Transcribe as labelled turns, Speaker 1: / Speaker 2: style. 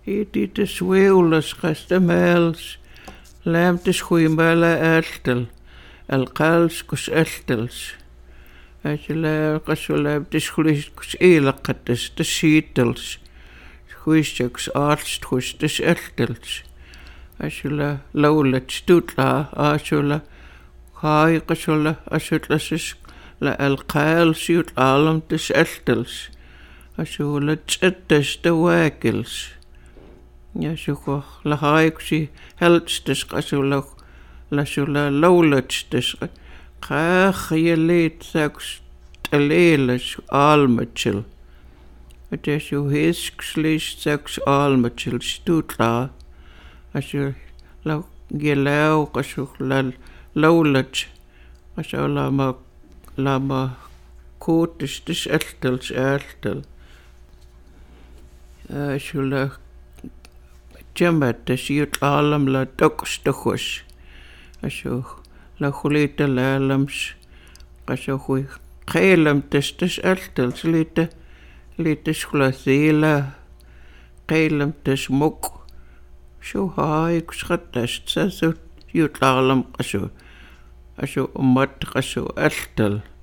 Speaker 1: Dit is weeuwles, gastemels. Lämt is goeiemelle eltel. Elkals kus eltels. Als je leert, lämt is goed kus eelakates, de sietels. Goeistjaks arst kus des eltels. Als je laulet stutla, als je haaikas als je lasis la elkals jut alem des eltels. Als je tsettes de wakels. Ja, zo la haikusi heldstes kasula la sula lauletstes. Graag je leed saks teleles almachil. Het is zo hiskslis saks almachil stutla. Als je je lauw kasu la laulets. Als je lama kotes des eltels eltel. Als je Jammet je alem la dokstuchus. Als je la gulite lalems. Als je goeie gelem des eltels lite schlasela. Gelem des mok. Zo haai ik schatest. Zo je alem als je mat als je eltel.